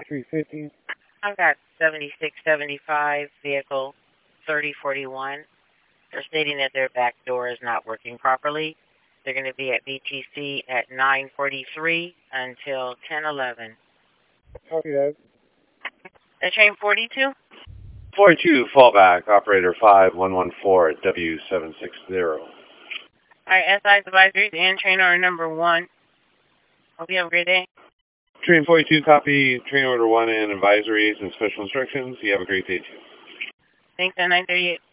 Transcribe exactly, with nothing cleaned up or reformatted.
three fifty. I've got seventy-six seventy-five, vehicle thirty forty-one. They're stating that their back door is not working properly. They're going to be at B T C at nine forty-three until ten eleven. Copy that. The train forty-two? forty-two, fallback, operator five one one four at W seven six zero. All right, S I's advisory and train order number one. Hope you have a great day. Train forty-two, copy train order one and advisories and special instructions. You have a great day, too. Thanks, at nine thirty-eight.